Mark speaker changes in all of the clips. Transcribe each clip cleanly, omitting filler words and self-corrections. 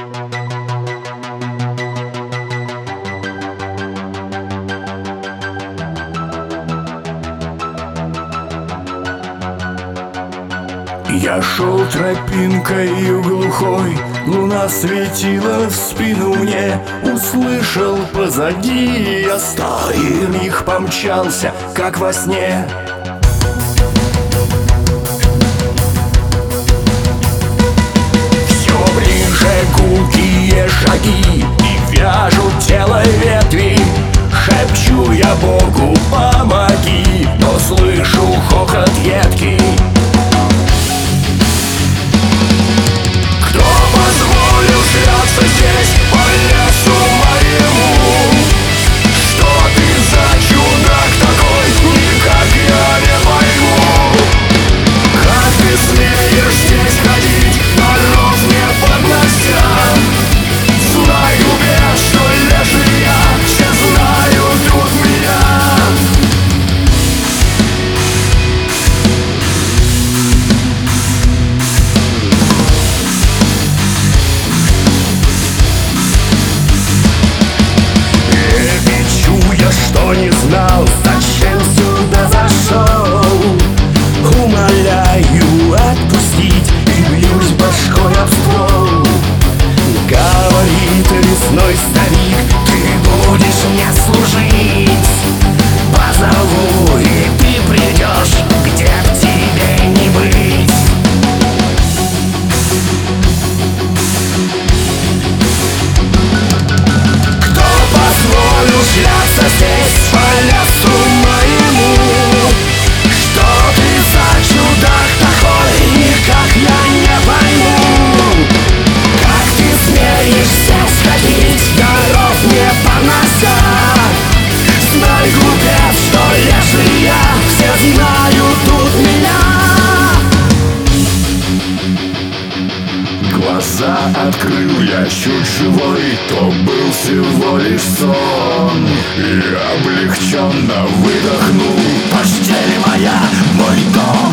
Speaker 1: Я шел тропинкою глухой, луна светила в спину мне. Услышал позади я стой, и миг помчался, как во сне. Все ближе гулкие шаги, и вяжут тело ветви. Шепчу я Богу, помоги, но слышу хохот едкий. Шляться здесь по лесу моему. Что ты за чудак такой, никак я не пойму. Как ты смеешь здесь ходить, дров не поднося? Знай, глупец, что леший я, все знают тут меня. Не знал, зачем сюда зашел. Умоляю отпустить и бьюсь башкой об ствол. Говорит лесной старик, ты будешь мне служить. Позову, и ты придешь, где б тебе не быть. Кто позволил шляться здесь по лесу моему? Что ты за чудак такой, никак я не пойму. Как ты смеешь здесь ходить, дров не понося? Знай, глупец, что леший я, все знают тут меня. Глаза открыл я чуть живой, то был всего лишь сон. И облегченно выдохнул: постель моя, мой дом.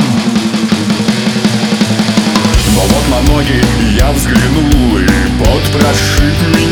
Speaker 1: Но вот на ноги я взглянул, и пот прошиб меня.